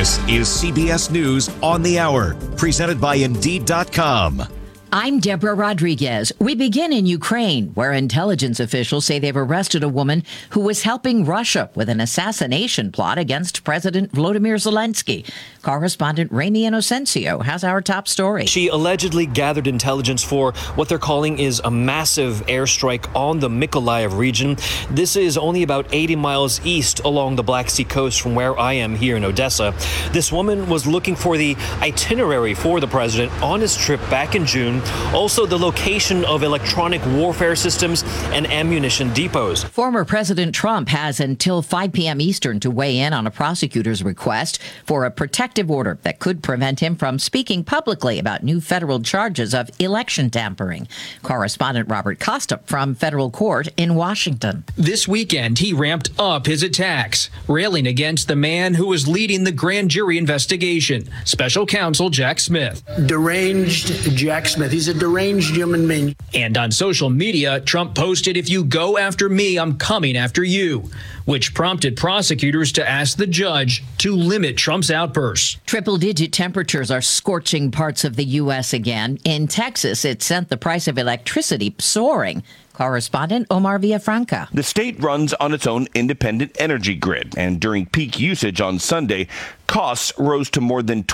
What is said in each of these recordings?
This is CBS News on the Hour, presented by Indeed.com. I'm Deborah Rodriguez. We begin in Ukraine, where intelligence officials say they've arrested a woman who was helping Russia with an assassination plot against President Volodymyr Zelensky. Correspondent Ramy Inocencio has our top story. She allegedly gathered intelligence for what they're calling is a massive airstrike on the Mykolaiv region. This is only about 80 miles east along the Black Sea coast from where I am here in Odessa. This woman was looking for the itinerary for the president on his trip back in June. Also, the location of electronic warfare systems and ammunition depots. Former President Trump has until 5 p.m. Eastern to weigh in on a prosecutor's request for a protective order that could prevent him from speaking publicly about new federal charges of election tampering. Correspondent Robert Costa from federal court in Washington. This weekend, he ramped up his attacks, railing against the man who was leading the grand jury investigation, Special Counsel Jack Smith. Deranged Jack Smith. He's a deranged human being. And on social media, Trump posted, "If you go after me, I'm coming after you," which prompted prosecutors to ask the judge to limit Trump's outbursts. Triple-digit temperatures are scorching parts of the U.S. again. In Texas, it sent the price of electricity soaring. Correspondent Omar Villafranca. The state runs on its own independent energy grid, and during peak usage on Sunday, costs rose to more than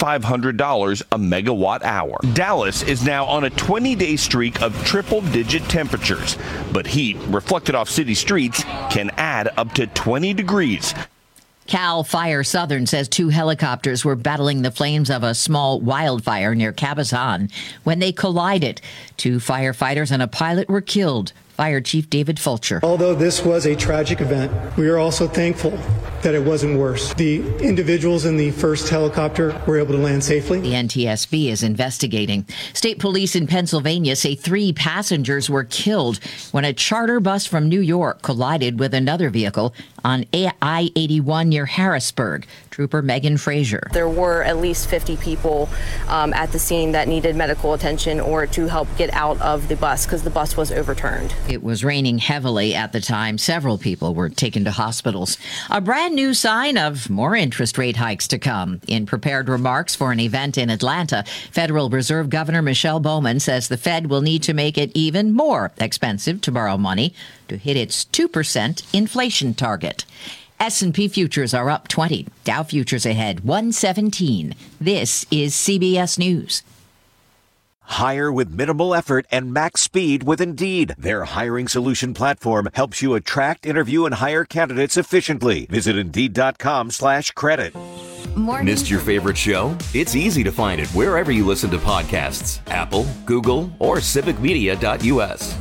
$2,500 a megawatt hour. Dallas is now on a 20-day streak of triple-digit temperatures, but heat reflected off city streets can add up to 20 degrees. Cal Fire Southern says 2 helicopters were battling the flames of a small wildfire near Cabazon when they collided. 2 firefighters and a pilot were killed. Fire Chief David Fulcher. Although this was a tragic event, we are also thankful that it wasn't worse. The individuals in the first helicopter were able to land safely. The NTSB is investigating. State police in Pennsylvania say 3 passengers were killed when a charter bus from New York collided with another vehicle on I-81 near Harrisburg. Trooper Megan Frazier. There were at least 50 people at the scene that needed medical attention or to help get out of the bus because the bus was overturned. It was raining heavily at the time. Several people were taken to hospitals. A brand new sign of more interest rate hikes to come. In prepared remarks for an event in Atlanta, Federal Reserve Governor Michelle Bowman says the Fed will need to make it even more expensive to borrow money to hit its 2% inflation target. S&P futures are up 20. Dow futures ahead 117. This is CBS News. Hire with minimal effort and max speed with Indeed. Their hiring solution platform helps you attract, interview, and hire candidates efficiently. Visit Indeed.com/credit. Missed your favorite show? It's easy to find it wherever you listen to podcasts. Apple, Google, or civicmedia.us.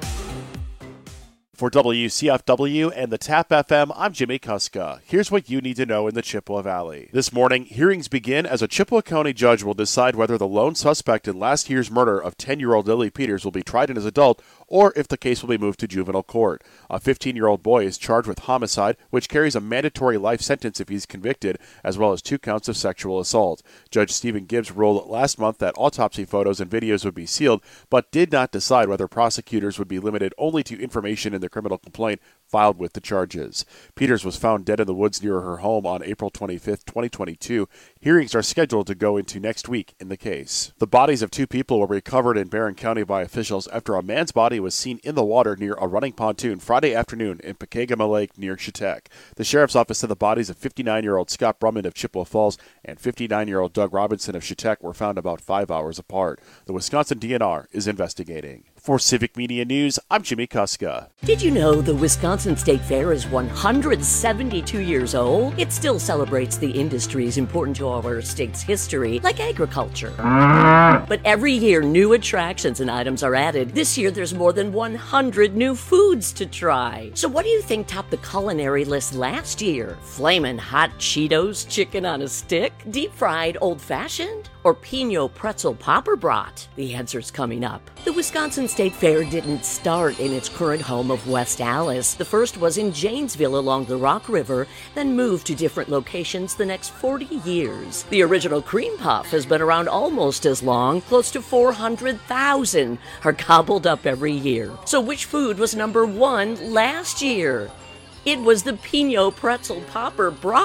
For WCFW and the TAP FM, I'm Jimmy Kuska. Here's what you need to know in the Chippewa Valley. This morning, hearings begin as a Chippewa County judge will decide whether the lone suspect in last year's murder of 10-year-old Lily Peters will be tried as an adult or if the case will be moved to juvenile court. A 15-year-old boy is charged with homicide, which carries a mandatory life sentence if he's convicted, as well as 2 counts of sexual assault. Judge Stephen Gibbs ruled last month that autopsy photos and videos would be sealed, but did not decide whether prosecutors would be limited only to information in the criminal complaint filed with the charges. Peters was found dead in the woods near her home on April 25, 2022. Hearings are scheduled to go into next week in the case. The bodies of 2 people were recovered in Barron County by officials after a man's body was seen in the water near a running pontoon Friday afternoon in Pekegama Lake near Chetek. The sheriff's office said the bodies of 59-year-old Scott Brumman of Chippewa Falls and 59-year-old Doug Robinson of Chetek were found about 5 hours apart. The Wisconsin DNR is investigating. For Civic Media News, I'm Jimmy Kuska. Did you know the Wisconsin State Fair is 172 years old? It still celebrates the industries important to our state's history, like agriculture. But every year, new attractions and items are added. This year, there's more than 100 new foods to try. So what do you think topped the culinary list last year? Flamin' hot Cheetos chicken on a stick? Deep-fried old-fashioned? Or Pinot pretzel popper brat? The answer's coming up. The Wisconsin State Fair didn't start in its current home of West Allis. The first was in Janesville along the Rock River, then moved to different locations the next 40 years. The original cream puff has been around almost as long. Close to 400,000 are gobbled up every year. So which food was number 1 last year? It was the Pinot pretzel popper brat.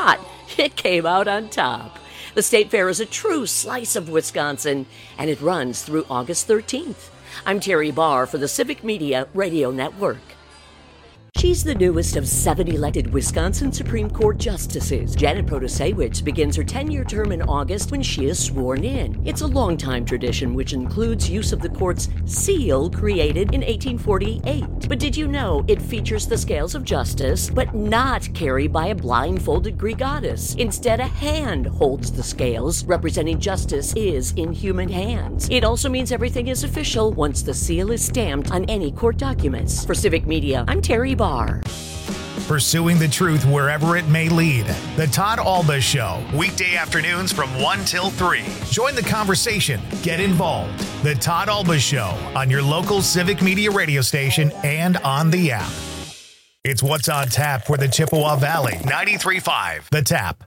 it came out on top. The State Fair is a true slice of Wisconsin, and it runs through August 13th. I'm Terry Barr for the Civic Media Radio Network. She's the newest of 7 elected Wisconsin Supreme Court justices. Janet Protasiewicz begins her 10-year term in August when she is sworn in. It's a long-time tradition which includes use of the court's seal created in 1848. But did you know it features the scales of justice, but not carried by a blindfolded Greek goddess? Instead, a hand holds the scales, representing justice is in human hands. It also means everything is official once the seal is stamped on any court documents. For Civic Media, I'm Terry Barr. Pursuing the truth wherever it may lead. The Todd Alba Show, weekday afternoons from 1 till 3. Join the conversation. Get involved. The Todd Alba Show on your local Civic Media radio station and on the app. It's what's on tap for the Chippewa Valley. 93.5 The Tap.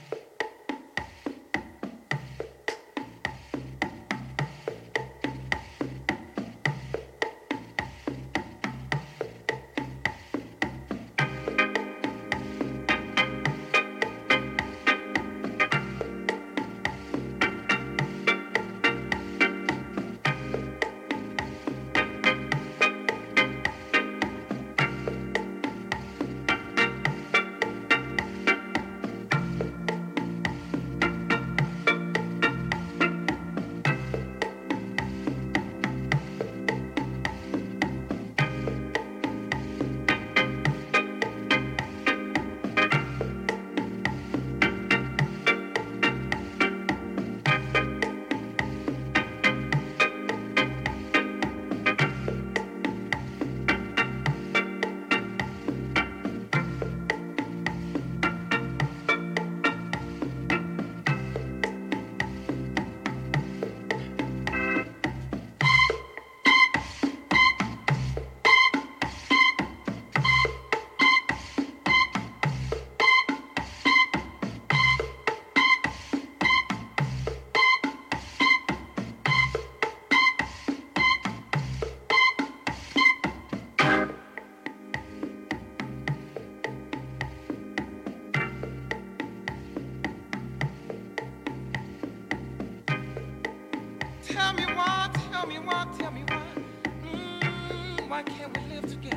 Why can't we live together?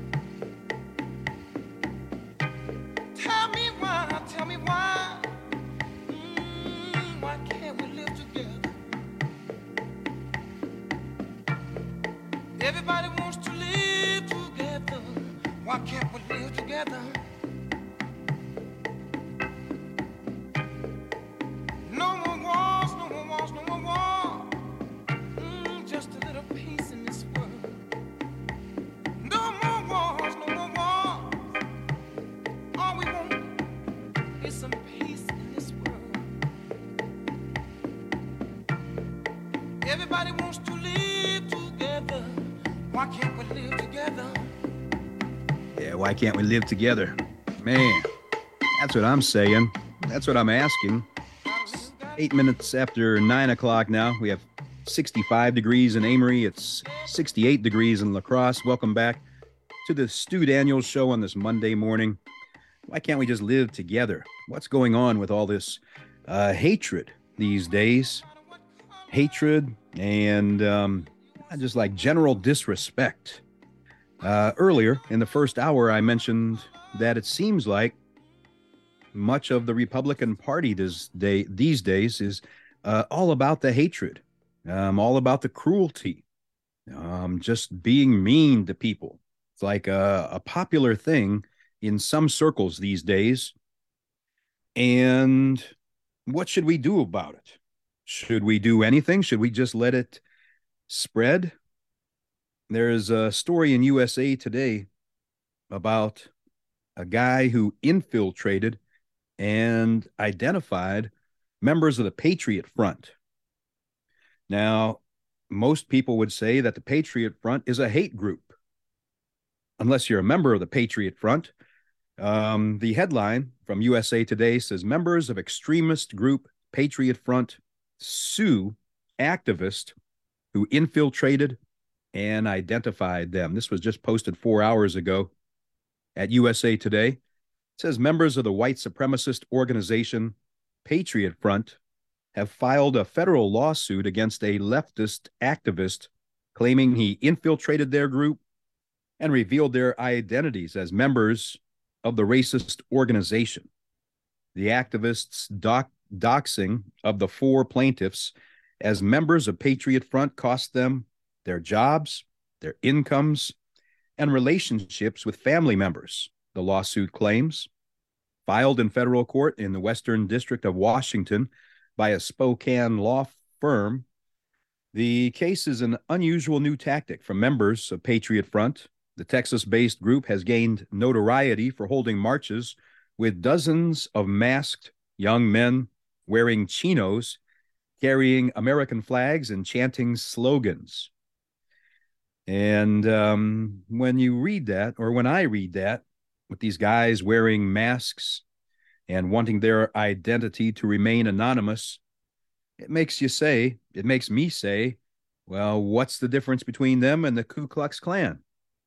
Tell me why, why can't we live together? Everybody wants to live together. Why can't we live together? No more wars, no more wars, no more war. Just a little peace in this world. No more wars, no more wars. All we want is some peace in this world. Everybody wants to live together. Why can't we live together? Yeah, why can't we live together? Man, that's what I'm saying. That's what I'm asking. 8 minutes after 9 o'clock now. We have 65 degrees in Amory. It's 68 degrees in La Crosse. Welcome back to the Stu Daniels Show on this Monday morning. Why can't we just live together? What's going on with all this hatred these days? Hatred and just like general disrespect. Earlier in the first hour, I mentioned that it seems like much of the Republican Party these days is all about the hatred, all about the cruelty, just being mean to people. It's like a popular thing in some circles these days. And what should we do about it? Should we do anything? Should we just let it spread? There's a story in USA Today about a guy who infiltrated and identified members of the Patriot Front. Now, most people would say that the Patriot Front is a hate group, unless you're a member of the Patriot Front. The headline from USA Today says, members of extremist group Patriot Front sue activist who infiltrated and identified them. This was just posted 4 hours ago at USA Today. It says members of the white supremacist organization Patriot Front have filed a federal lawsuit against a leftist activist claiming he infiltrated their group and revealed their identities as members of the racist organization. The activists' doxing of the four plaintiffs as members of Patriot Front cost them their jobs, their incomes, and relationships with family members, the lawsuit claims. Filed in federal court in the Western District of Washington by a Spokane law firm, the case is an unusual new tactic from members of Patriot Front. The Texas-based group has gained notoriety for holding marches with dozens of masked young men wearing chinos, carrying American flags and chanting slogans. And when you read that, or when I read that, with these guys wearing masks and wanting their identity to remain anonymous, it makes me say, well, what's the difference between them and the Ku Klux Klan?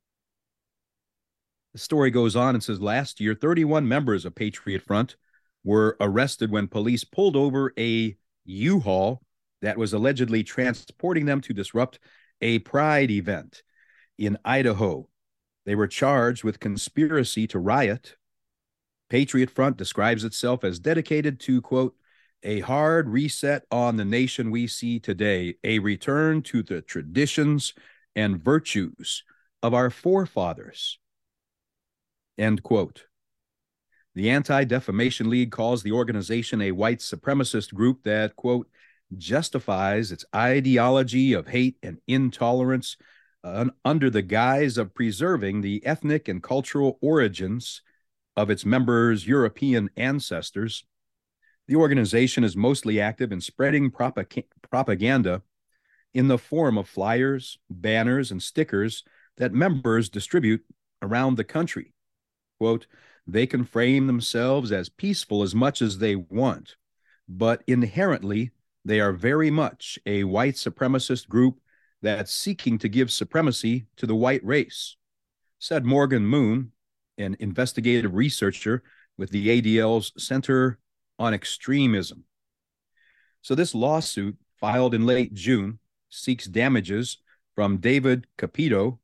The story goes on and says last year, 31 members of Patriot Front were arrested when police pulled over a U-Haul that was allegedly transporting them to disrupt a pride event in Idaho. They were charged with conspiracy to riot. Patriot Front describes itself as dedicated to, quote, a hard reset on the nation we see today, a return to the traditions and virtues of our forefathers, end quote. The Anti-Defamation League calls the organization a white supremacist group that, quote, justifies its ideology of hate and intolerance under the guise of preserving the ethnic and cultural origins of its members' European ancestors. The organization is mostly active in spreading propaganda in the form of flyers, banners, and stickers that members distribute around the country. Quote, they can frame themselves as peaceful as much as they want, but inherently they are very much a white supremacist group that's seeking to give supremacy to the white race, said Morgan Moon, an investigative researcher with the ADL's Center on Extremism. So this lawsuit, filed in late June, seeks damages from David Capito,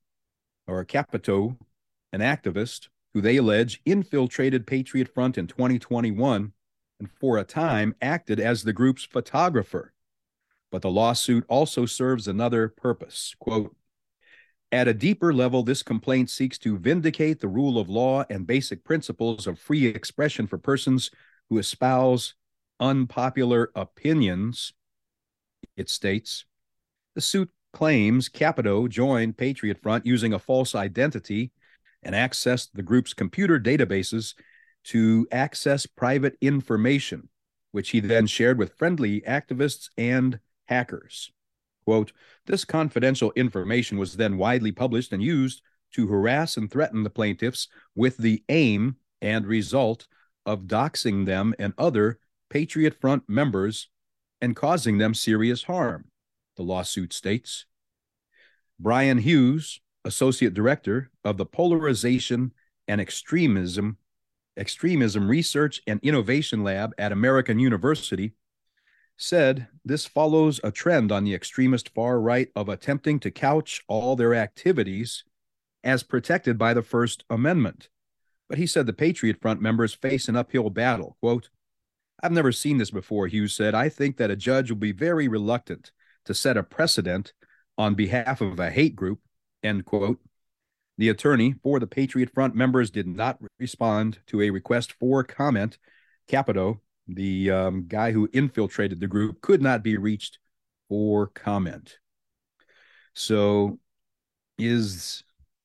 an activist who they allege infiltrated Patriot Front in 2021 and for a time acted as the group's photographer. But the lawsuit also serves another purpose. Quote, at a deeper level, this complaint seeks to vindicate the rule of law and basic principles of free expression for persons who espouse unpopular opinions, it states. The suit claims Capito joined Patriot Front using a false identity and accessed the group's computer databases to access private information, which he then shared with friendly activists and hackers. Quote, this confidential information was then widely published and used to harass and threaten the plaintiffs with the aim and result of doxing them and other Patriot Front members and causing them serious harm, the lawsuit states. Brian Hughes, Associate Director of the Polarization and Extremism Research and Innovation Lab at American University, said this follows a trend on the extremist far right of attempting to couch all their activities as protected by the First Amendment. But he said the Patriot Front members face an uphill battle. Quote, I've never seen this before, Hughes said. I think that a judge will be very reluctant to set a precedent on behalf of a hate group, end quote. The attorney for the Patriot Front members did not respond to a request for comment. Capito, the guy who infiltrated the group, could not be reached for comment. So is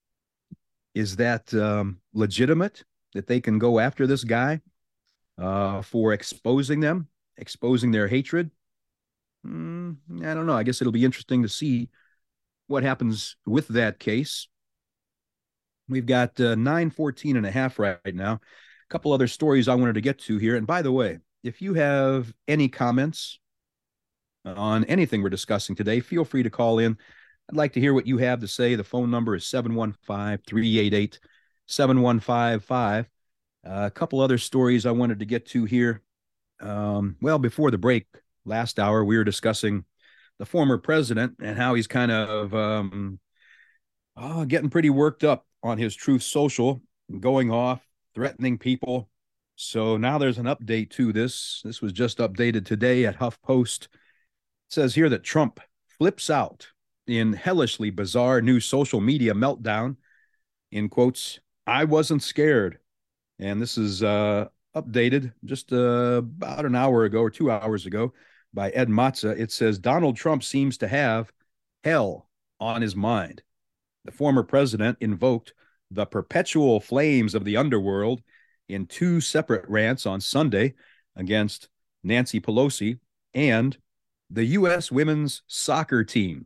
that legitimate, that they can go after this guy for exposing them, exposing their hatred? I don't know. I guess it'll be interesting to see what happens with that case. We've got 9:14 and a half right now. A couple other stories I wanted to get to here. And by the way, if you have any comments on anything we're discussing today, feel free to call in. I'd like to hear what you have to say. The phone number is 715-388-7155. A couple other stories I wanted to get to here. Before the break last hour, we were discussing the former president and how he's kind of getting pretty worked up on his Truth Social, going off, threatening people. So now there's an update to this. This was just updated today at HuffPost. It says here that Trump flips out in hellishly bizarre new social media meltdown. In quotes, "I wasn't scared." And this is updated just about an hour ago or 2 hours ago by Ed Matza. It says Donald Trump seems to have hell on his mind. The former president invoked the perpetual flames of the underworld in two separate rants on Sunday against Nancy Pelosi and the U.S. women's soccer team.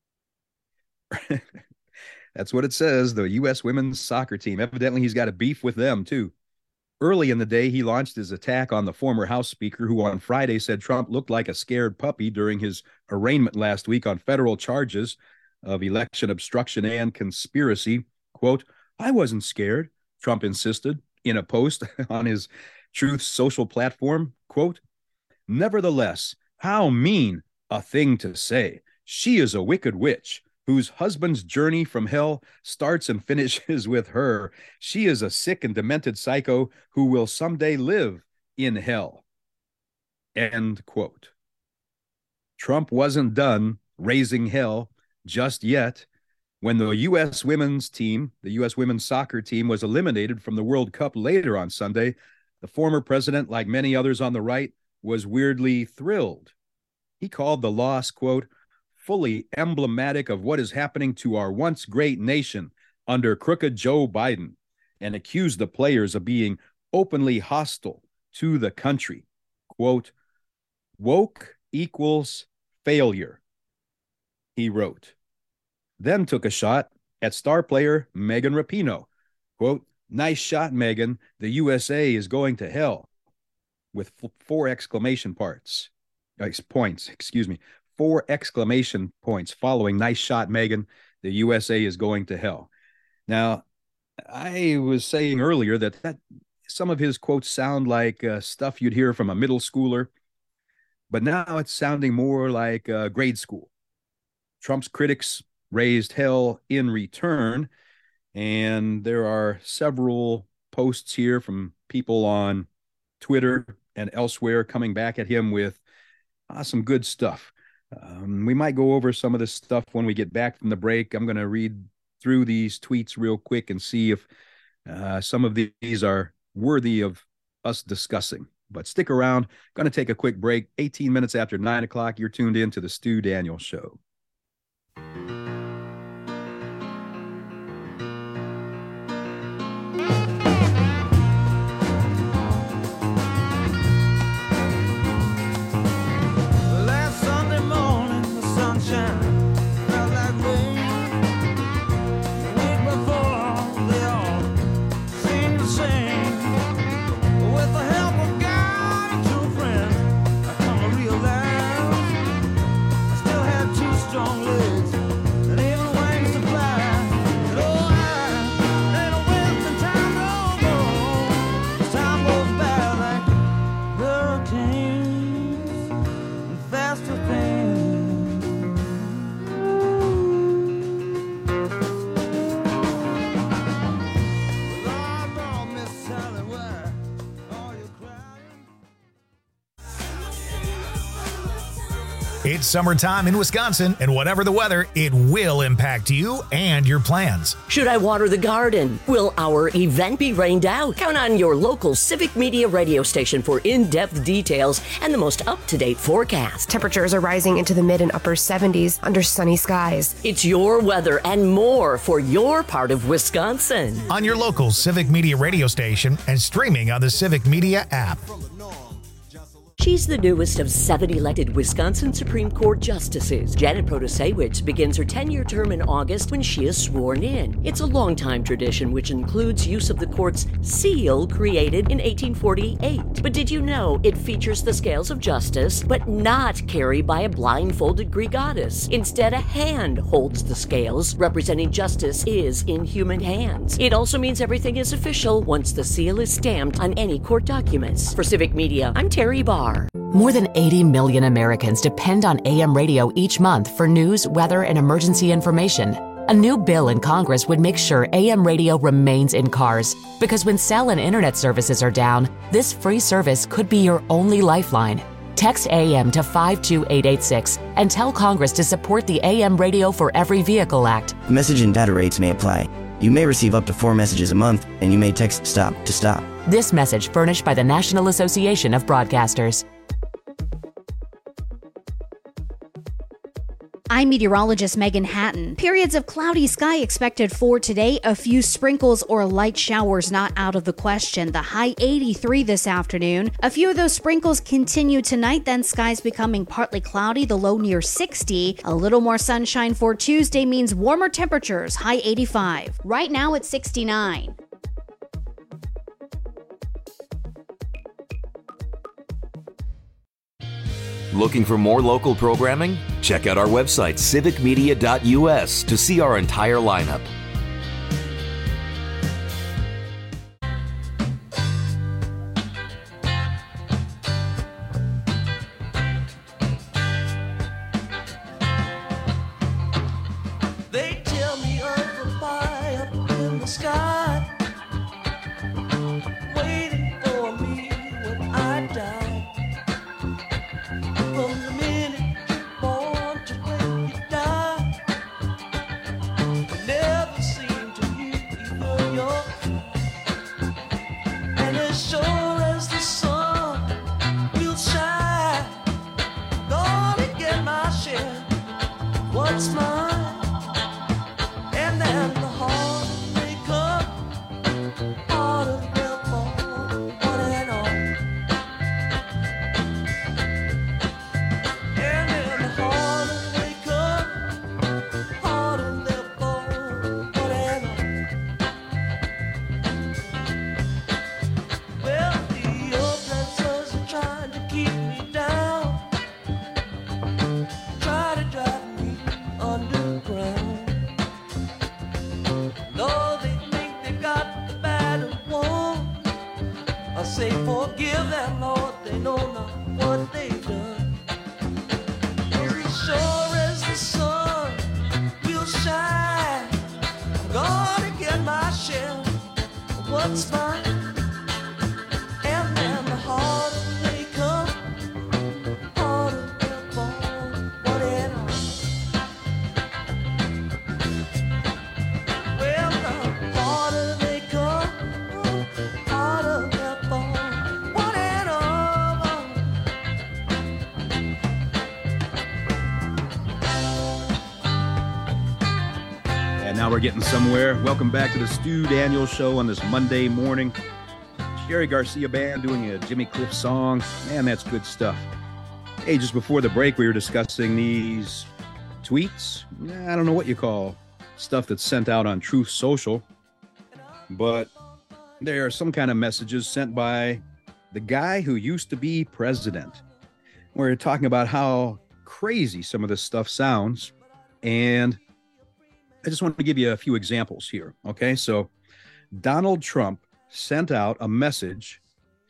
That's what it says, the U.S. women's soccer team. Evidently, he's got a beef with them, too. Early in the day, he launched his attack on the former House Speaker, who on Friday said Trump looked like a scared puppy during his arraignment last week on federal charges of election obstruction and conspiracy. Quote, "I wasn't scared," Trump insisted in a post on his Truth Social platform. Quote, "Nevertheless, how mean a thing to say. She is a wicked witch whose husband's journey from hell starts and finishes with her. She is a sick and demented psycho who will someday live in hell." End quote. Trump wasn't done raising hell just yet. When the U.S. women's team, the U.S. women's soccer team, was eliminated from the World Cup later on Sunday, the former president, like many others on the right, was weirdly thrilled. He called the loss, quote, "fully emblematic of what is happening to our once great nation under crooked Joe Biden," and accused the players of being openly hostile to the country. Quote, "Woke equals failure," he wrote. Then took a shot at star player Megan Rapinoe. Quote, "Nice shot, Megan. The USA is going to hell," with 4 exclamation points. 4 exclamation points following "Nice shot, Megan. The USA is going to hell." Now, I was saying earlier that some of his quotes sound like stuff you'd hear from a middle schooler, but now it's sounding more like grade school. Trump's critics raised hell in return, and there are several posts here from people on Twitter and elsewhere coming back at him with some good stuff. We might go over some of this stuff when we get back from the break. I'm going to read through these tweets real quick and see if some of these are worthy of us discussing. But stick around. Going to take a quick break. 18 minutes after 9 o'clock, you're tuned in to the Stu Daniels Show. It's summertime in Wisconsin, and whatever the weather, it will impact you and your plans. Should I water the garden? Will our event be rained out? Count on your local Civic Media radio station for in-depth details and the most up-to-date forecast. Temperatures are rising into the mid and upper 70s under sunny skies. It's your weather and more for your part of Wisconsin. On your local Civic Media radio station and streaming on the Civic Media app. She's the newest of 7 elected Wisconsin Supreme Court justices. Janet Protasiewicz begins her 10-year term in August when she is sworn in. It's a long-time tradition which includes use of the court's seal created in 1848. But did you know it features the scales of justice, but not carried by a blindfolded Greek goddess? Instead, a hand holds the scales, representing justice is in human hands. It also means everything is official once the seal is stamped on any court documents. For Civic Media, I'm Terry Barr. More than 80 million Americans depend on AM radio each month for news, weather, and emergency information. A new bill in Congress would make sure AM radio remains in cars, because when cell and internet services are down, this free service could be your only lifeline. Text AM to 52886 and tell Congress to support the AM Radio for Every Vehicle Act. Message and data rates may apply. You may receive up to 4 messages a month, and you may text STOP to stop. This message furnished by the National Association of Broadcasters. I'm meteorologist Megan Hatton. Periods of cloudy sky expected for today. A few sprinkles or light showers not out of the question. The high 83 this afternoon. A few of those sprinkles continue tonight, then skies becoming partly cloudy, the low near 60. A little more sunshine for Tuesday means warmer temperatures, high 85. Right now it's 69. Looking for more local programming? Check out our website, civicmedia.us, to see our entire lineup. They tell me of a fire up in the sky, waiting for me when I die. From the minute you're born to when you die, I never seem to hear even your cry. And as sure as the sun will shine, gonna get my share. What's mine? And then the heart may come, harder will fall, one and all. And then the harder they come, harder they'll fall, one and all. Well, the oppressors are trying to keep me down, try to drive me underground. Though they think they got the battle won, I say forgive them, Lord, they know not what they've done. As sure as the sun will shine, I'm gonna get my share of what's mine. And then the harder they come, harder they'll fall, one and all. Well, the harder they come, harder they'll fall, one and all. And now we're getting somewhere. Welcome back to the Stu Daniels Show on this Monday morning. Jerry Garcia Band doing a Jimmy Cliff song. Man, that's good stuff. Hey, just before the break, we were discussing these tweets. I don't know what you call stuff that's sent out on Truth Social, but there are some kind of messages sent by the guy who used to be president. We're talking about how crazy some of this stuff sounds, and I just want to give you a few examples here. Okay, so Donald Trump sent out a message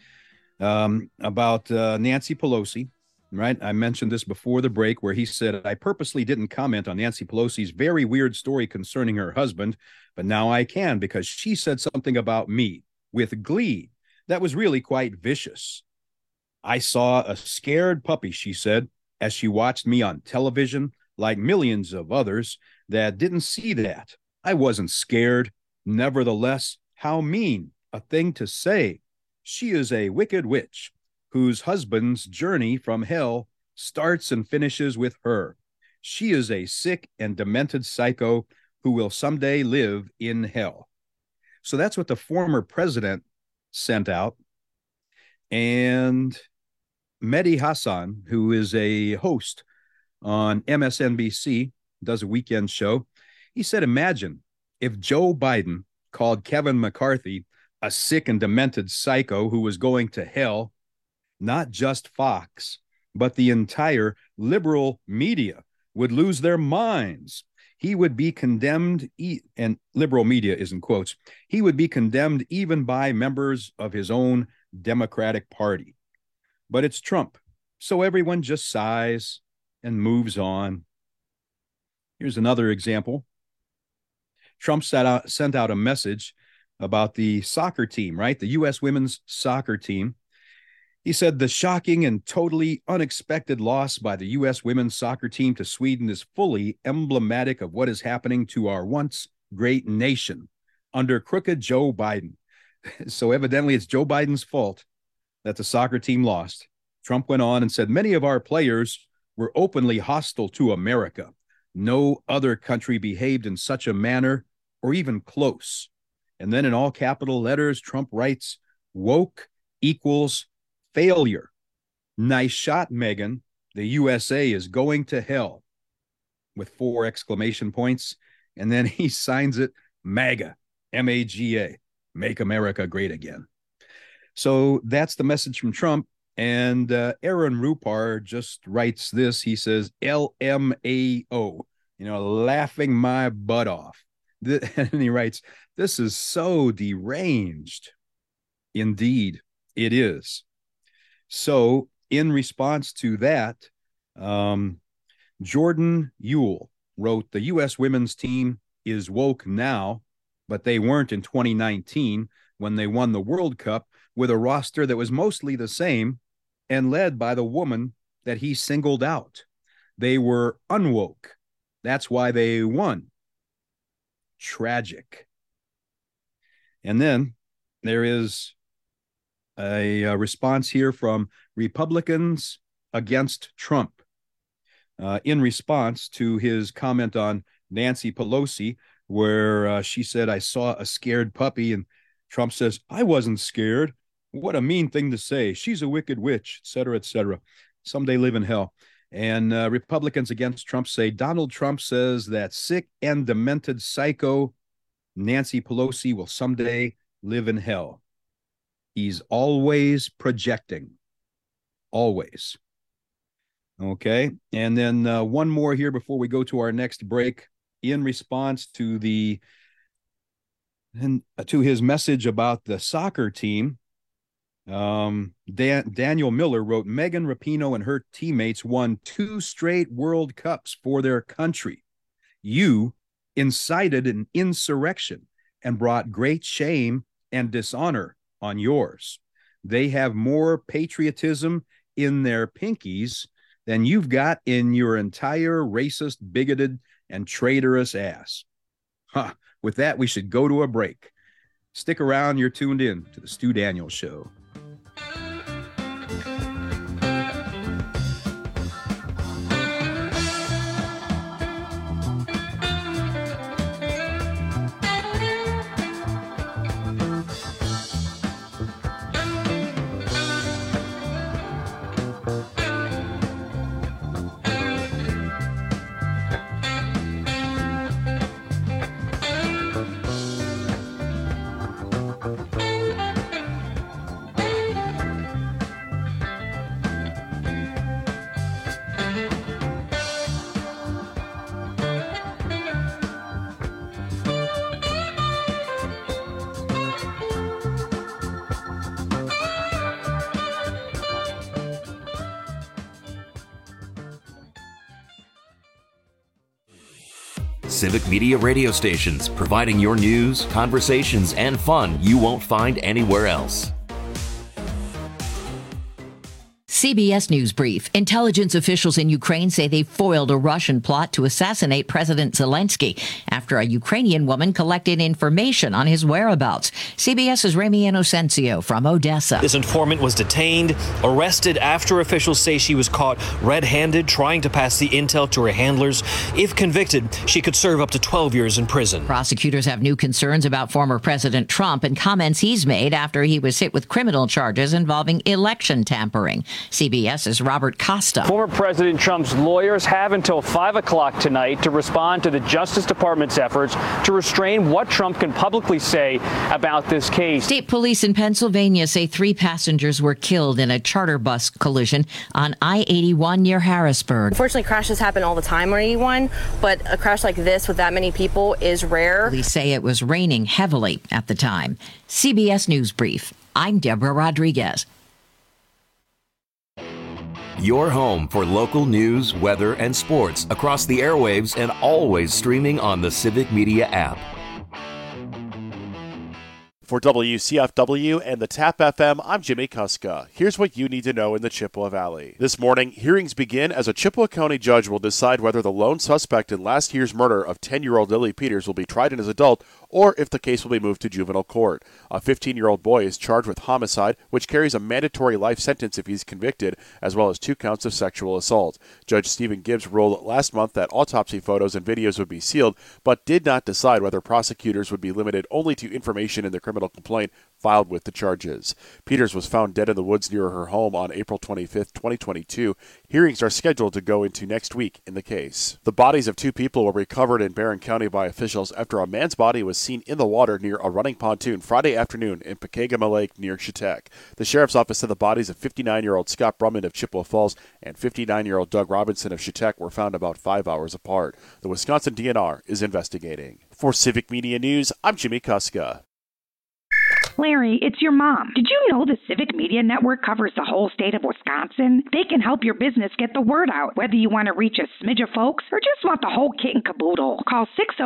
about Nancy Pelosi, right? I mentioned this before the break, where he said, I purposely didn't comment on Nancy Pelosi's very weird story concerning her husband, but now I can because she said something about me with glee that was really quite vicious. I saw a scared puppy, she said, as she watched me on television, like millions of others that didn't see that. I wasn't scared. Nevertheless, how mean a thing to say. She is a wicked witch whose husband's journey from hell starts and finishes with her. She is a sick and demented psycho who will someday live in hell. So that's what the former president sent out. And Mehdi Hassan, who is a host on MSNBC, does a weekend show. He said, imagine if Joe Biden called Kevin McCarthy a sick and demented psycho who was going to hell. Not just Fox, but the entire liberal media would lose their minds. He would be condemned, and liberal media is in quotes, he would be condemned even by members of his own Democratic Party. But it's Trump, so everyone just sighs and moves on. Here's another example. Trump sent out a message about the soccer team, right? The U.S. women's soccer team. He said, the shocking and totally unexpected loss by the U.S. women's soccer team to Sweden is fully emblematic of what is happening to our once great nation under crooked Joe Biden. So evidently it's Joe Biden's fault that the soccer team lost. Trump went on and said, many of our players were openly hostile to America. No other country behaved in such a manner or even close. And then in all capital letters, Trump writes, woke equals failure. Nice shot, Megan. The USA is going to hell, with 4 exclamation points. And then he signs it MAGA, M-A-G-A, Make America Great Again. So that's the message from Trump. And Aaron Rupar just writes this. He says, LMAO, laughing my butt off. And he writes, this is so deranged. Indeed, it is. So in response to that, Jordan Ewell wrote, the U.S. women's team is woke now, but they weren't in 2019 when they won the World Cup with a roster that was mostly the same and led by the woman that he singled out. They were unwoke. That's why they won. Tragic. And then there is a response here from Republicans against Trump in response to his comment on Nancy Pelosi, where she said, I saw a scared puppy, and Trump says, I wasn't scared. What a mean thing to say. She's a wicked witch, et cetera, et cetera. Someday live in hell. And Republicans against Trump say, Donald Trump says that sick and demented psycho Nancy Pelosi will someday live in hell. He's always projecting. Always. Okay. And then one more here before we go to our next break. In response to his message about the soccer team, Daniel Miller wrote, Megan Rapinoe and her teammates won 2 straight World Cups for their country. You incited an insurrection and brought great shame and dishonor on yours. They have more patriotism in their pinkies than you've got in your entire racist, bigoted, and traitorous ass. With that, we should go to a break. Stick around. You're tuned in to the Stu Daniels Show. Civic Media radio stations, providing your news, conversations, and fun you won't find anywhere else. CBS News Brief. Intelligence officials in Ukraine say they foiled a Russian plot to assassinate President Zelensky after a Ukrainian woman collected information on his whereabouts. CBS's Remy Inocencio from Odessa. This informant was detained, arrested after officials say she was caught red-handed trying to pass the intel to her handlers. If convicted, she could serve up to 12 years in prison. Prosecutors have new concerns about former President Trump and comments he's made after he was hit with criminal charges involving election tampering. CBS's Robert Costa. Former President Trump's lawyers have until 5 o'clock tonight to respond to the Justice Department's efforts to restrain what Trump can publicly say about this case. State police in Pennsylvania say 3 passengers were killed in a charter bus collision on I-81 near Harrisburg. Unfortunately, crashes happen all the time on 81, but a crash like this with that many people is rare. Police say it was raining heavily at the time. CBS News Brief. I'm Deborah Rodriguez. Your home for local news, weather, and sports across the airwaves and always streaming on the Civic Media app. For WCFW and the TAP FM, I'm Jimmy Kuska. Here's what you need to know in the Chippewa Valley. This morning, hearings begin as a Chippewa County judge will decide whether the lone suspect in last year's murder of 10-year-old Lily Peters will be tried as an adult or if the case will be moved to juvenile court. A 15-year-old boy is charged with homicide, which carries a mandatory life sentence if he's convicted, as well as 2 counts of sexual assault. Judge Stephen Gibbs ruled last month that autopsy photos and videos would be sealed, but did not decide whether prosecutors would be limited only to information in the criminal complaint filed with the charges. Peters was found dead in the woods near her home on April 25, 2022. Hearings are scheduled to go into next week in the case. The bodies of 2 people were recovered in Barron County by officials after a man's body was seen in the water near a running pontoon Friday afternoon in Pekegama Lake near Chetek. The sheriff's office said the bodies of 59-year-old Scott Brumman of Chippewa Falls and 59-year-old Doug Robinson of Chetek were found about 5 hours apart. The Wisconsin DNR is investigating. For Civic Media News, I'm Jimmy Kuska. Larry, it's your mom. Did you know the Civic Media Network covers the whole state of Wisconsin? They can help your business get the word out, whether you want to reach a smidge of folks or just want the whole kit and caboodle. Call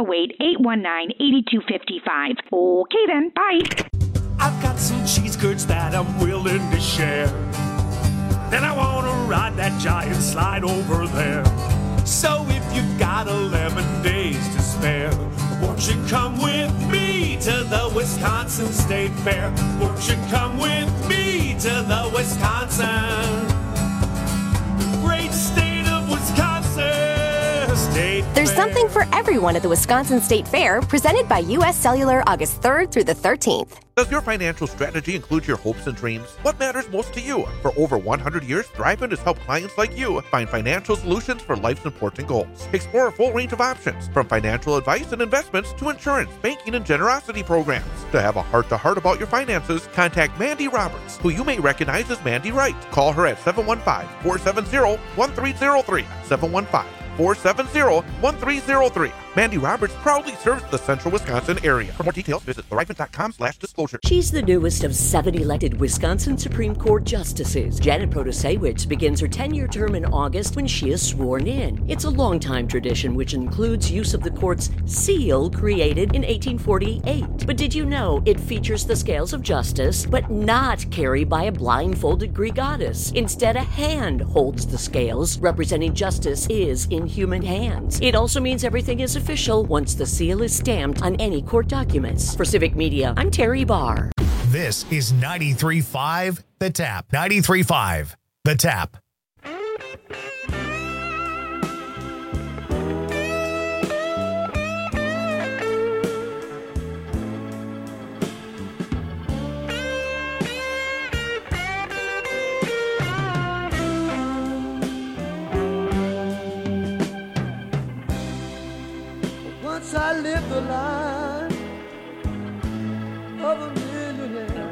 608-819-8255. Okay then, bye. I've got some cheese curds that I'm willing to share. Then I want to ride that giant slide over there. So if you've got 11 days to spare, won't you come with me to the Wisconsin State Fair? Won't you come with me to the Wisconsin, the great state of Wisconsin State There's Fair. something for everyone at the Wisconsin State Fair, presented by U.S. Cellular August 3rd through the 13th. Does your financial strategy include your hopes and dreams? What matters most to you? For over 100 years, Thrivent has helped clients like you find financial solutions for life's important goals. Explore a full range of options, from financial advice and investments to insurance, banking, and generosity programs. To have a heart-to-heart about your finances, contact Mandy Roberts, who you may recognize as Mandy Wright. Call her at 715-470-1303. 715-470-1303. Mandy Roberts proudly serves the central Wisconsin area. For more details, visit thrivent.com/disclosure. She's the newest of 7 elected Wisconsin Supreme Court justices. Janet Protasiewicz begins her 10-year term in August when she is sworn in. It's a long-time tradition which includes use of the court's seal created in 1848. But did you know it features the scales of justice, but not carried by a blindfolded Greek goddess? Instead, a hand holds the scales, representing justice is in human hands. It also means everything is official once the seal is stamped on any court documents. For Civic Media, I'm Terry Barr. This is 93.5 The Tap. 93.5 The Tap. Once I lived the life of a millionaire.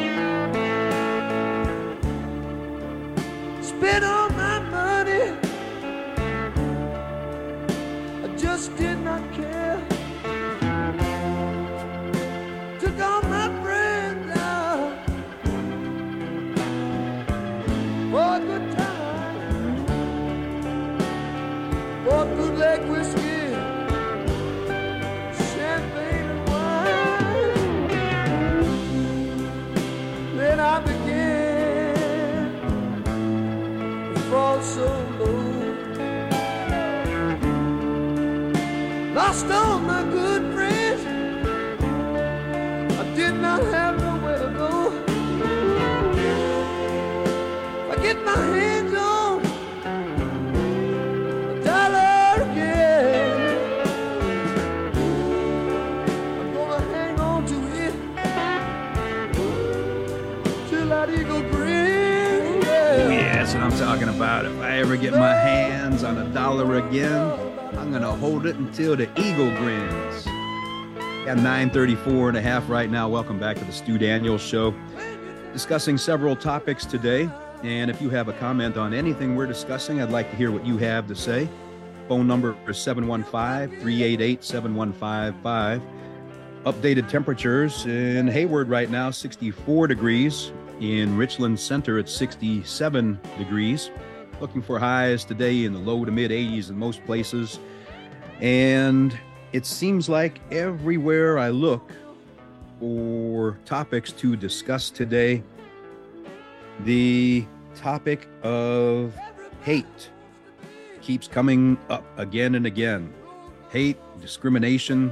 Spent all my money, I just did not care. Took all my friends out for a good time, for bootleg whiskey, champagne and wine. That's what I'm talking about. If I ever get my hands on $1 again, I'm going to hold it until the eagle grins. At 9:34 and a half right now. Welcome back to the Stu Daniels Show. Discussing several topics today. And if you have a comment on anything we're discussing, I'd like to hear what you have to say. Phone number is 715-388-7155. Updated temperatures in Hayward right now, 64 degrees. In Richland Center, it's 67 degrees. Looking for highs today in the low to mid 80s in most places. And it seems like everywhere I look for topics to discuss today, the topic of hate keeps coming up again and again. Hate, discrimination,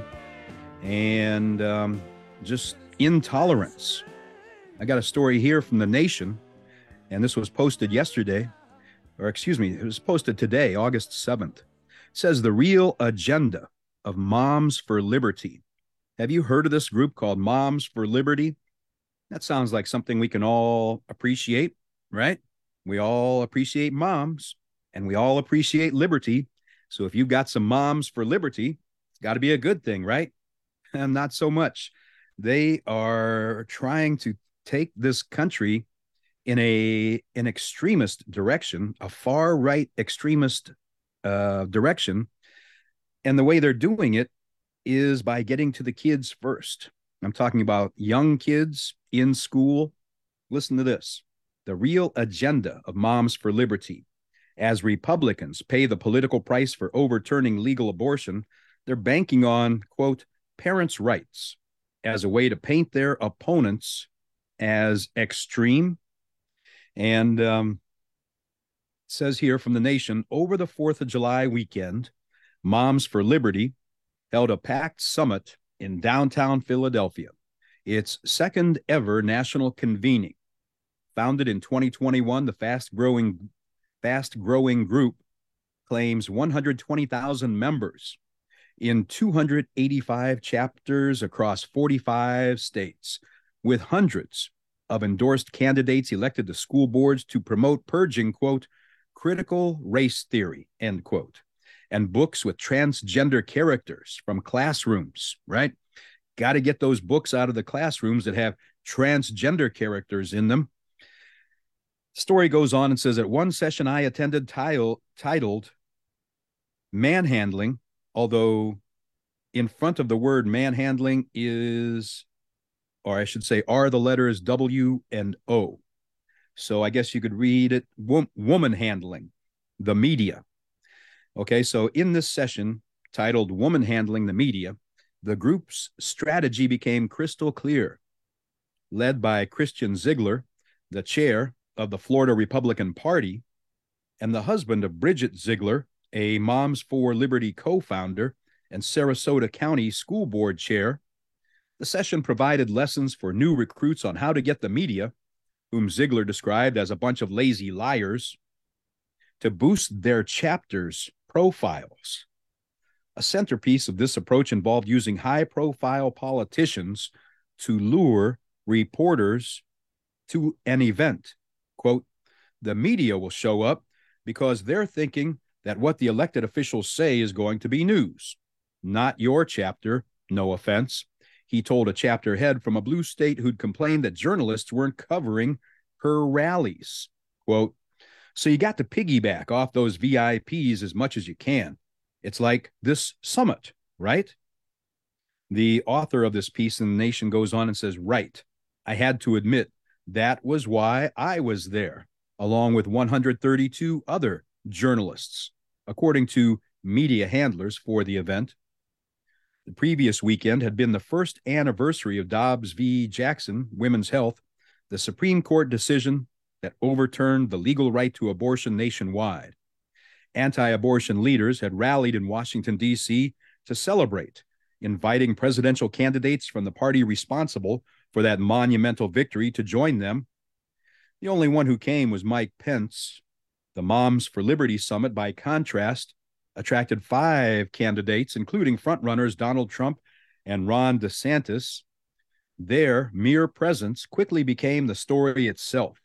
and just intolerance. I got a story here from The Nation, and this was posted yesterday, or excuse me, it was posted today, August 7th. It says the real agenda of Moms for Liberty. Have you heard of this group called Moms for Liberty? That sounds like something we can all appreciate, right? We all appreciate moms, and we all appreciate liberty. So if you've got some Moms for Liberty, it's got to be a good thing, right? And not so much. They are trying to take this country in an extremist direction, a far-right extremist direction. And the way they're doing it is by getting to the kids first. I'm talking about young kids in school. Listen to this. The real agenda of Moms for Liberty. As Republicans pay the political price for overturning legal abortion, they're banking on, quote, parents' rights as a way to paint their opponents as extreme. And it says here from The Nation, over the 4th of July weekend, Moms for Liberty held a packed summit in downtown Philadelphia, its second ever national convening. Founded in 2021, the fast-growing group claims 120,000 members in 285 chapters across 45 states, with hundreds of endorsed candidates elected to school boards to promote purging, quote, critical race theory, end quote, and books with transgender characters from classrooms, right? Got to get those books out of the classrooms that have transgender characters in them. Story goes on and says, at one session I attended titled Manhandling, although in front of the word manhandling is, or I should say, are the letters W and O. So I guess you could read it, woman handling, the media. Okay, so in this session titled Woman Handling the Media, the group's strategy became crystal clear. Led by Christian Ziegler, the chair of the Florida Republican Party, and the husband of Bridget Ziegler, a Moms for Liberty co-founder and Sarasota County School Board chair, the session provided lessons for new recruits on how to get the media, whom Ziegler described as a bunch of lazy liars, to boost their chapters' profiles. A centerpiece of this approach involved using high-profile politicians to lure reporters to an event. Quote, the media will show up because they're thinking that what the elected officials say is going to be news. Not your chapter, no offense, he told a chapter head from a blue state who'd complained that journalists weren't covering her rallies. Quote, so you got to piggyback off those VIPs as much as you can. It's like this summit, right? The author of this piece in The Nation goes on and says, right, I had to admit that was why I was there, along with 132 other journalists, according to media handlers for the event. The previous weekend had been the first anniversary of Dobbs v. Jackson, Women's Health, the Supreme Court decision that overturned the legal right to abortion nationwide. Anti-abortion leaders had rallied in Washington, D.C. to celebrate, inviting presidential candidates from the party responsible for that monumental victory to join them. The only one who came was Mike Pence. The Moms for Liberty Summit, by contrast, attracted 5 candidates, including frontrunners Donald Trump and Ron DeSantis. Their mere presence quickly became the story itself,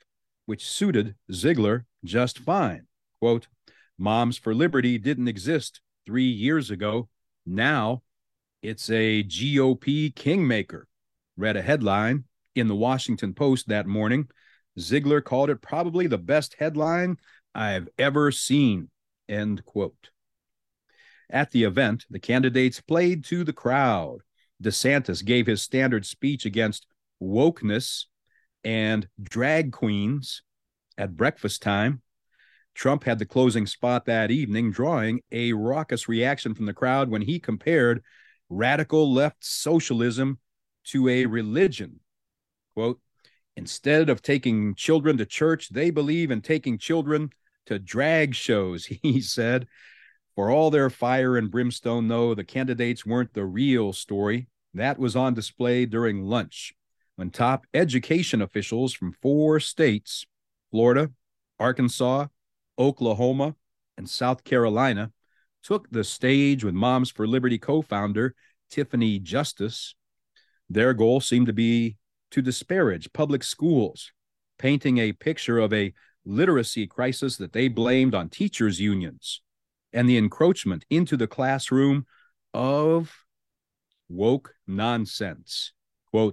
which suited Ziegler just fine. Quote, Moms for Liberty didn't exist 3 years ago. Now it's a GOP kingmaker, read a headline in the Washington Post that morning. Ziegler called it probably the best headline I've ever seen, end quote. At the event, the candidates played to the crowd. DeSantis gave his standard speech against wokeness and drag queens at breakfast time. Trump had the closing spot that evening, drawing a raucous reaction from the crowd when he compared radical left socialism to a religion. Quote, instead of taking children to church, they believe in taking children to drag shows, he said. For all their fire and brimstone, though, the candidates weren't the real story. That was on display during lunch, when top education officials from 4 states, Florida, Arkansas, Oklahoma, and South Carolina, took the stage with Moms for Liberty co-founder Tiffany Justice. Their goal seemed to be to disparage public schools, painting a picture of a literacy crisis that they blamed on teachers' unions and the encroachment into the classroom of woke nonsense. Quote,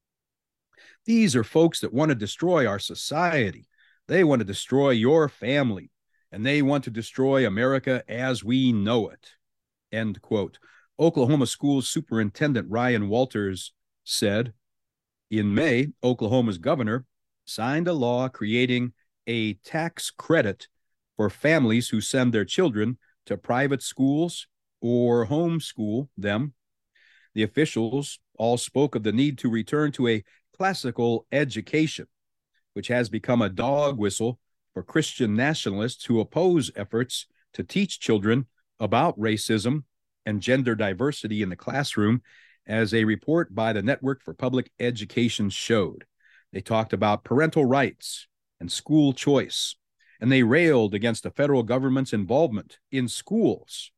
these are folks that want to destroy our society. They want to destroy your family, and they want to destroy America as we know it, end quote. Oklahoma School Superintendent Ryan Walters said, in May, Oklahoma's governor signed a law creating a tax credit for families who send their children to private schools or homeschool them. The officials all spoke of the need to return to a classical education, which has become a dog whistle for Christian nationalists who oppose efforts to teach children about racism and gender diversity in the classroom, as a report by the Network for Public Education showed. They talked about parental rights and school choice, and they railed against the federal government's involvement in schools.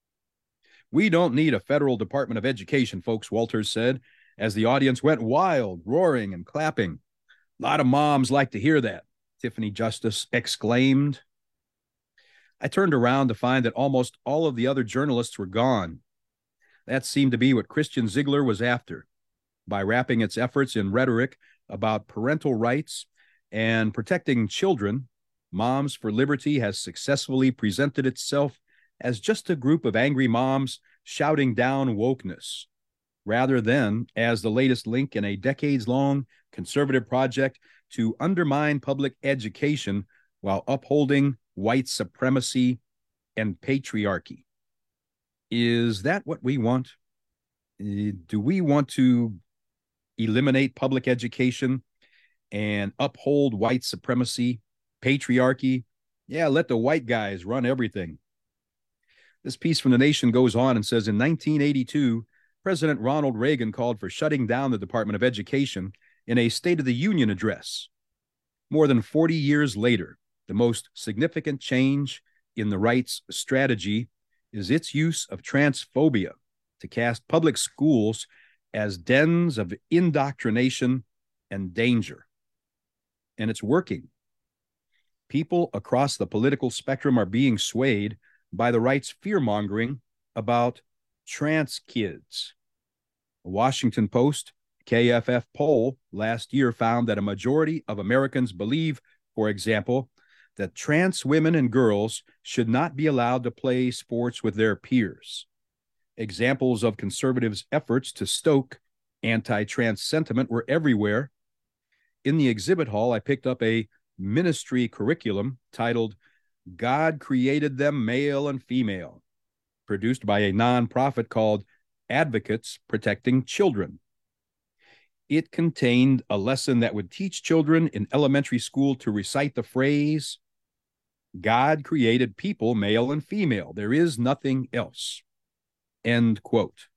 We don't need a federal Department of Education, folks, Walters said, as the audience went wild, roaring and clapping. A lot of moms like to hear that, Tiffany Justice exclaimed. I turned around to find that almost all of the other journalists were gone. That seemed to be what Christian Ziegler was after, by wrapping its efforts in rhetoric about parental rights and protecting children. Moms for Liberty has successfully presented itself as just a group of angry moms shouting down wokeness, rather than as the latest link in a decades-long conservative project to undermine public education while upholding white supremacy and patriarchy. Is that what we want? Do we want to eliminate public education and uphold white supremacy, patriarchy? Yeah, let the white guys run everything. This piece from The Nation goes on and says, in 1982, President Ronald Reagan called for shutting down the Department of Education in a State of the Union address. More than 40 years later, the most significant change in the right's strategy is its use of transphobia to cast public schools as dens of indoctrination and danger. And it's working. People across the political spectrum are being swayed by the right's fear-mongering about trans kids. A Washington Post KFF poll last year found that a majority of Americans believe, for example, that trans women and girls should not be allowed to play sports with their peers. Examples of conservatives' efforts to stoke anti-trans sentiment were everywhere. In the exhibit hall, I picked up a ministry curriculum titled God Created Them Male and Female, produced by a nonprofit called Advocates Protecting Children. It contained a lesson that would teach children in elementary school to recite the phrase, God created people male and female. There is nothing else. End quote.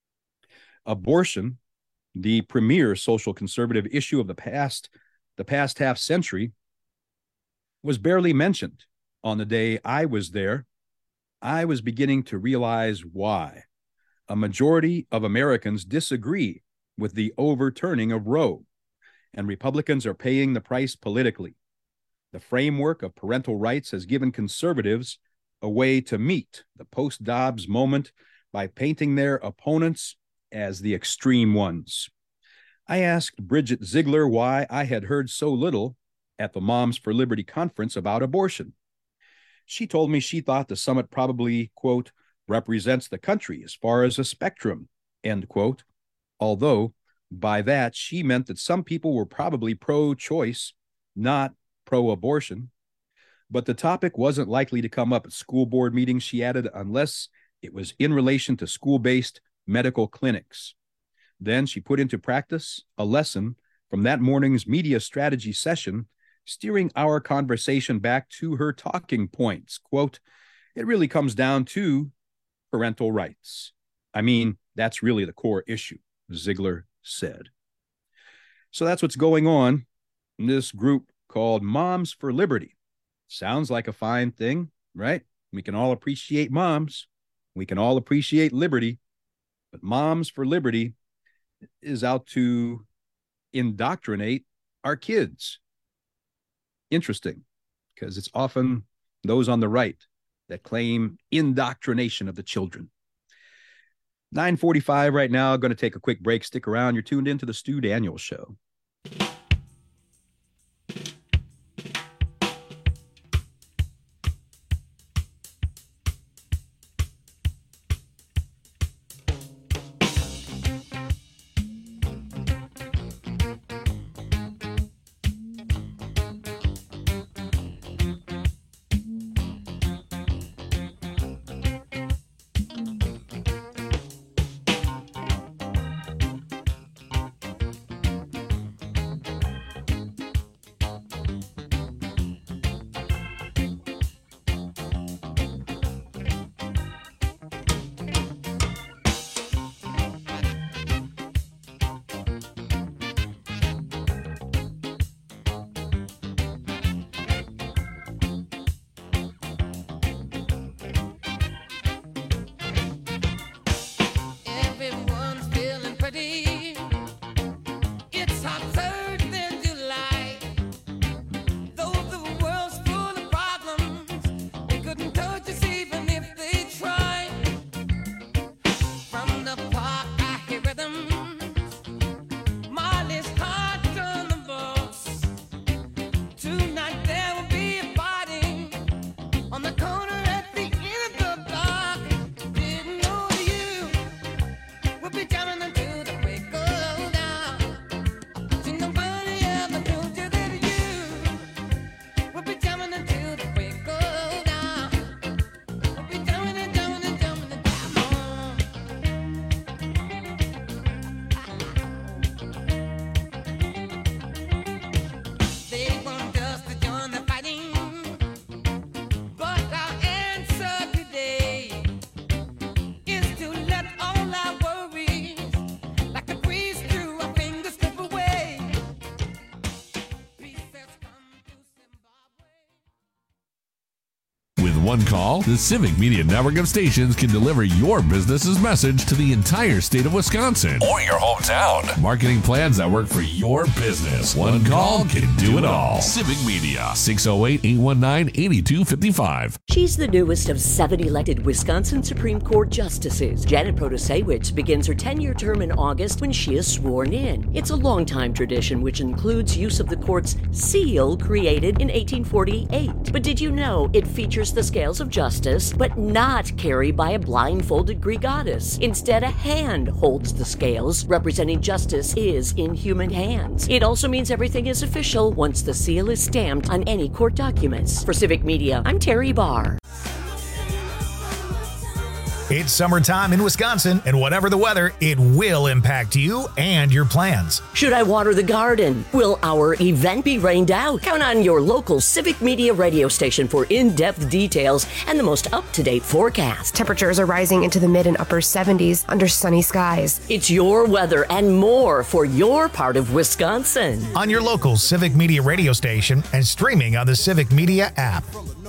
Abortion, the premier social conservative issue of the past half century, was barely mentioned on the day I was there. I was beginning to realize why. A majority of Americans disagree with the overturning of Roe, and Republicans are paying the price politically. The framework of parental rights has given conservatives a way to meet the post-Dobbs moment by painting their opponents as the extreme ones. I asked Bridget Ziegler why I had heard so little at the Moms for Liberty conference about abortion. She told me she thought the summit probably, quote, represents the country as far as a spectrum, end quote, although by that she meant that some people were probably pro-choice, not pro-abortion. But the topic wasn't likely to come up at school board meetings, she added, unless it was in relation to school-based medical clinics. Then she put into practice a lesson from that morning's media strategy session, steering our conversation back to her talking points. Quote, it really comes down to parental rights. I mean, that's really the core issue, Ziegler said. So that's what's going on in this group called Moms for Liberty. Sounds like a fine thing, right? We can all appreciate moms. We can all appreciate liberty. But Moms for Liberty is out to indoctrinate our kids. Interesting, because it's often those on the right that claim indoctrination of the children. 9:45 right now. Going to take a quick break. Stick around. You're tuned into the Stu Daniels Show. One call, the Civic Media Network of stations can deliver your business's message to the entire state of Wisconsin or your hometown. Marketing plans that work for your business. One call can do it all. Civic Media, 608-819-8255. She's the newest of 7 elected Wisconsin Supreme Court justices. Janet Protasewicz begins her 10-year term in August when she is sworn in. It's a long-time tradition which includes use of the court's seal created in 1848. But did you know it features the scales of justice, but not carried by a blindfolded Greek goddess? Instead, a hand holds the scales, representing justice is in human hands. It also means everything is official once the seal is stamped on any court documents. For Civic Media, I'm Terry Barr. It's summertime in Wisconsin, and whatever the weather, it will impact you and your plans. Should I water the garden? Will our event be rained out? Count on your local Civic Media radio station for in-depth details and the most up-to-date forecast. Temperatures are rising into the mid and upper 70s under sunny skies. It's your weather and more for your part of Wisconsin. On your local Civic Media radio station and streaming on the Civic Media app.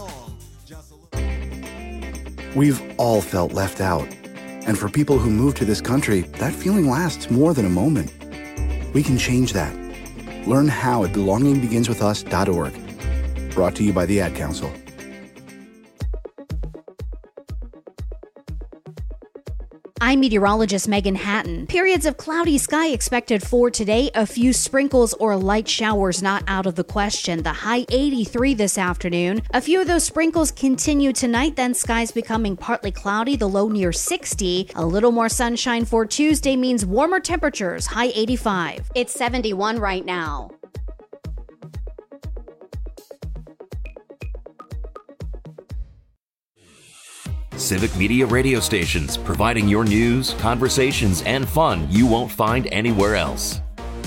We've all felt left out. And for people who move to this country, that feeling lasts more than a moment. We can change that. Learn how at belongingbeginswithus.org. Brought to you by the Ad Council. I'm meteorologist Megan Hatton. Periods of cloudy sky expected for today. A few sprinkles or light showers not out of the question. The high 83 this afternoon. A few of those sprinkles continue tonight, then skies becoming partly cloudy, the low near 60. A little more sunshine for Tuesday means warmer temperatures, high 85. It's 71 right now. Civic Media radio stations, providing your news, conversations, and fun you won't find anywhere else.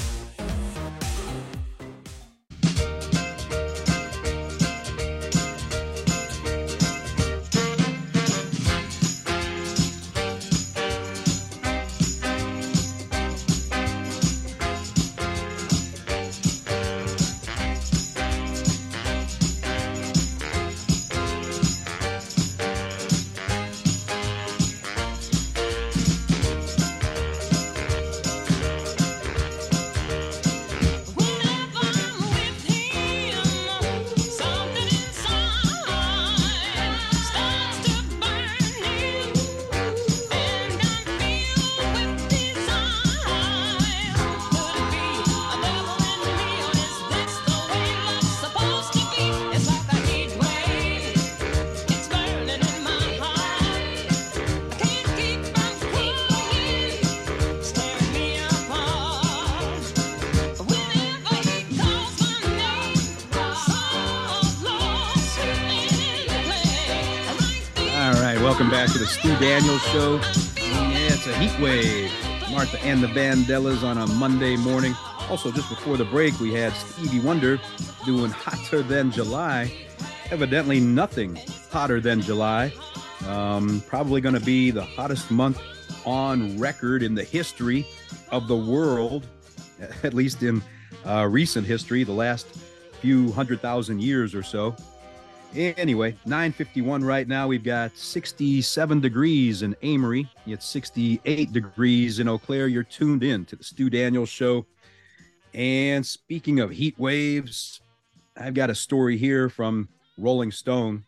Welcome back to the Stu Daniels Show. Yeah, it's a heat wave. Martha and the Vandellas on a Monday morning. Also, just before the break, we had Stevie Wonder doing Hotter Than July. Evidently nothing hotter than July. Probably going to be the hottest month on record in the history of the world, at least in recent history, the last few 100,000 years or so. Anyway, 9:51 right now. We've got 67 degrees in Amory. It's 68 degrees in Eau Claire. You're tuned in to the Stu Daniels Show. And speaking of heat waves, I've got a story here from Rolling Stone.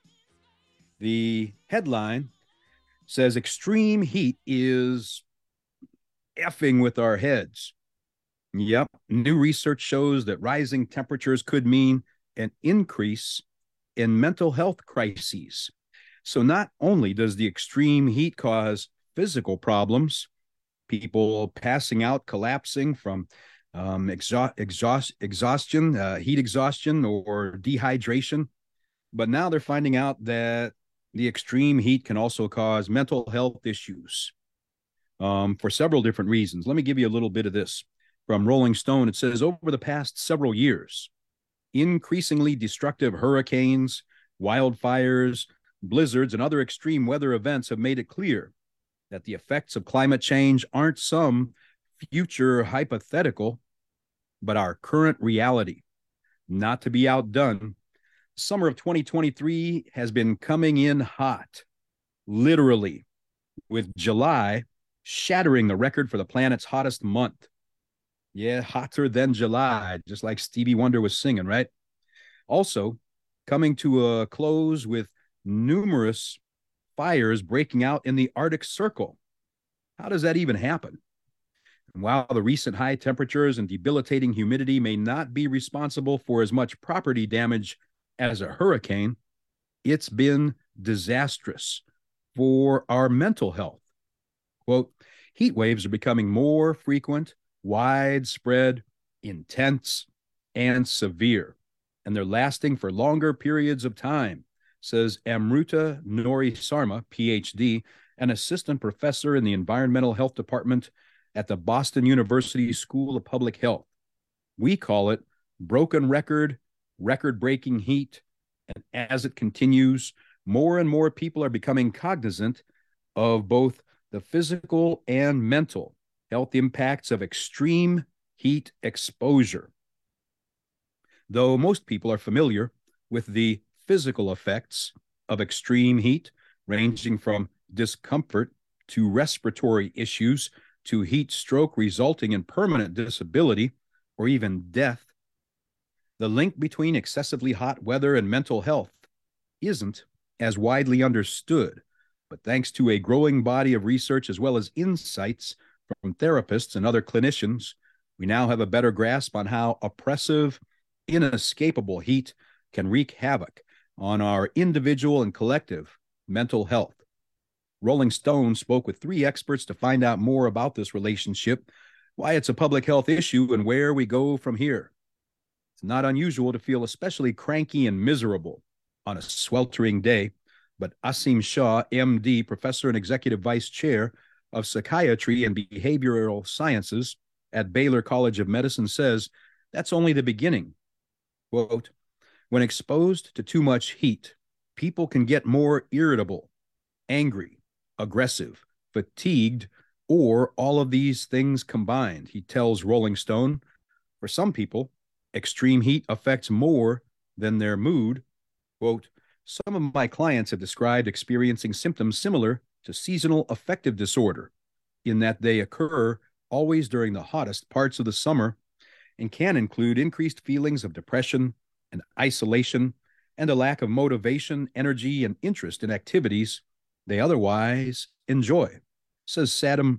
The headline says extreme heat is effing with our heads. Yep. New research shows that rising temperatures could mean an increase in mental health crises. So not only does the extreme heat cause physical problems, people passing out, collapsing from exhaustion, heat exhaustion, or dehydration, but now they're finding out that the extreme heat can also cause mental health issues for several different reasons. Let me give you a little bit of this from Rolling Stone. It says, over the past several years, increasingly destructive hurricanes, wildfires, blizzards, and other extreme weather events have made it clear that the effects of climate change aren't some future hypothetical, but our current reality. Not to be outdone, summer of 2023 has been coming in hot, literally, with July shattering the record for the planet's hottest month. Yeah, hotter than July, just like Stevie Wonder was singing, right? Also, coming to a close with numerous fires breaking out in the Arctic Circle. How does that even happen? And while the recent high temperatures and debilitating humidity may not be responsible for as much property damage as a hurricane, it's been disastrous for our mental health. Quote, heat waves are becoming more frequent, widespread, intense, and severe, and they're lasting for longer periods of time, says Amruta Nori Sarma, PhD, an assistant professor in the Environmental Health Department at the Boston University School of Public Health. We call it broken record, record-breaking heat, and as it continues, more and more people are becoming cognizant of both the physical and mental health impacts of extreme heat exposure. Though most people are familiar with the physical effects of extreme heat, ranging from discomfort to respiratory issues to heat stroke resulting in permanent disability or even death, The link between excessively hot weather and mental health isn't as widely understood, but thanks to a growing body of research as well as insights from therapists and other clinicians, we now have a better grasp on how oppressive, inescapable heat can wreak havoc on our individual and collective mental health. Rolling Stone spoke with 3 experts to find out more about this relationship, why it's a public health issue, and where we go from here. It's not unusual to feel especially cranky and miserable on a sweltering day, but Asim Shah, MD, professor and executive vice chair of psychiatry and behavioral sciences at Baylor College of Medicine, says that's only the beginning. Quote, when exposed to too much heat, people can get more irritable, angry, aggressive, fatigued, or all of these things combined, he tells Rolling Stone. For some people, extreme heat affects more than their mood. Quote, some of my clients have described experiencing symptoms similar to seasonal affective disorder, in that they occur always during the hottest parts of the summer and can include increased feelings of depression and isolation and a lack of motivation, energy, and interest in activities they otherwise enjoy, says Adam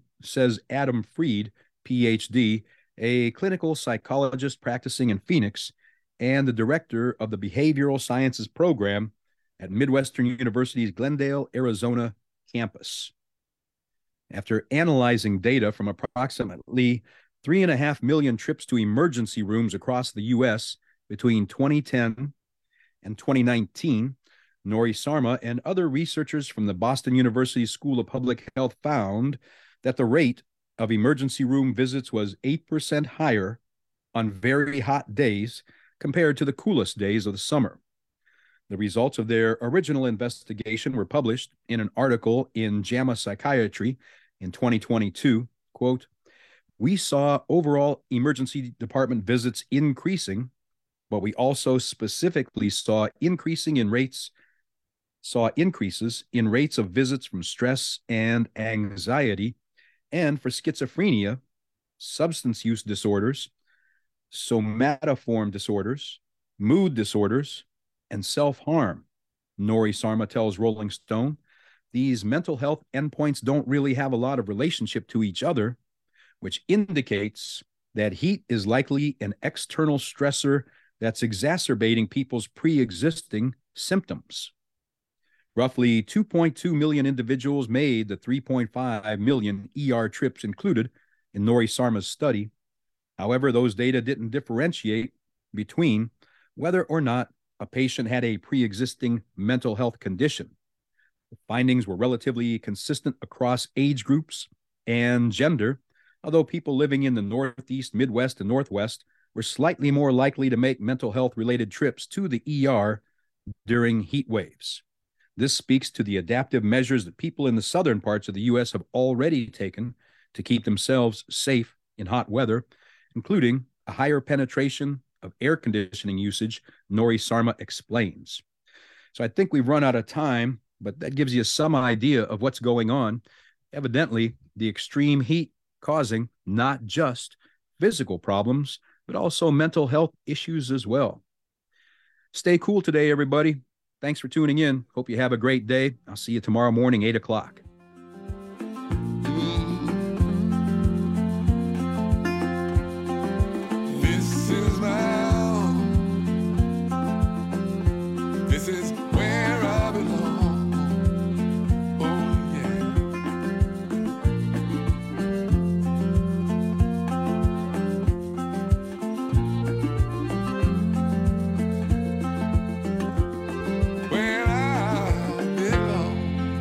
Freed, PhD, a clinical psychologist practicing in Phoenix and the director of the Behavioral Sciences program at Midwestern University's Glendale, Arizona campus. After analyzing data from approximately 3.5 million trips to emergency rooms across the U.S. between 2010 and 2019, Nori Sarma and other researchers from the Boston University School of Public Health found that the rate of emergency room visits was 8% higher on very hot days compared to the coolest days of the summer. The results of their original investigation were published in an article in JAMA Psychiatry in 2022. Quote, we saw overall emergency department visits increasing, but we also specifically saw increases in rates of visits from stress and anxiety, and for schizophrenia, substance use disorders, somatoform disorders, mood disorders, and self-harm. Nori Sarma tells Rolling Stone, these mental health endpoints don't really have a lot of relationship to each other, which indicates that heat is likely an external stressor that's exacerbating people's pre-existing symptoms. Roughly 2.2 million individuals made the 3.5 million ER trips included in Nori Sarma's study. However, those data didn't differentiate between whether or not a patient had a pre-existing mental health condition. The findings were relatively consistent across age groups and gender, although people living in the Northeast, Midwest, and Northwest were slightly more likely to make mental health-related trips to the ER during heat waves. This speaks to the adaptive measures that people in the southern parts of the U.S. have already taken to keep themselves safe in hot weather, including a higher penetration of air conditioning usage, Nori Sarma explains. So I think we've run out of time, but that gives you some idea of what's going on. Evidently, the extreme heat causing not just physical problems, but also mental health issues as well. Stay cool today, everybody. Thanks for tuning in. Hope you have a great day. I'll see you tomorrow morning, 8 o'clock. This is my home. This is where I belong. Oh, yeah. Where I belong.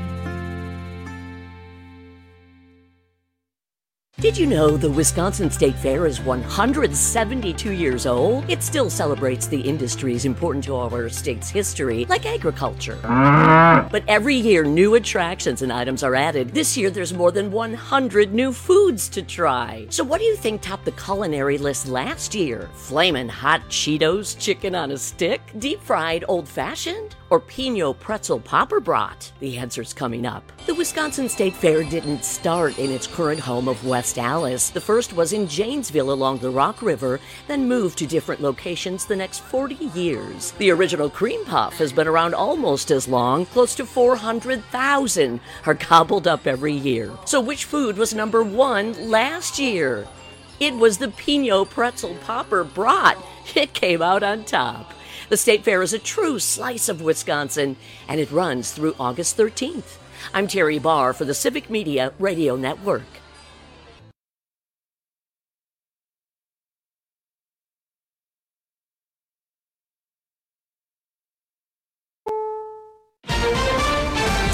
Did you know the Wisconsin State Fair is 172 years old? It still celebrates the industries important to our state's history, like agriculture. But every year, new attractions and items are added. This year, there's more than 100 new foods to try. So what do you think topped the culinary list last year? Flamin' hot Cheetos chicken on a stick? Deep-fried old-fashioned? Or Pinot pretzel popper brat? The answer's coming up. The Wisconsin State Fair didn't start in its current home of West Dallas. The first was in Janesville along the Rock River, then moved to different locations the next 40 years. The original cream puff has been around almost as long. Close to 400,000 are gobbled up every year. So which food was number one last year? It was the Pinot Pretzel Popper Brat. It came out on top. The State Fair is a true slice of Wisconsin, and it runs through August 13th. I'm Terry Barr for the Civic Media Radio Network.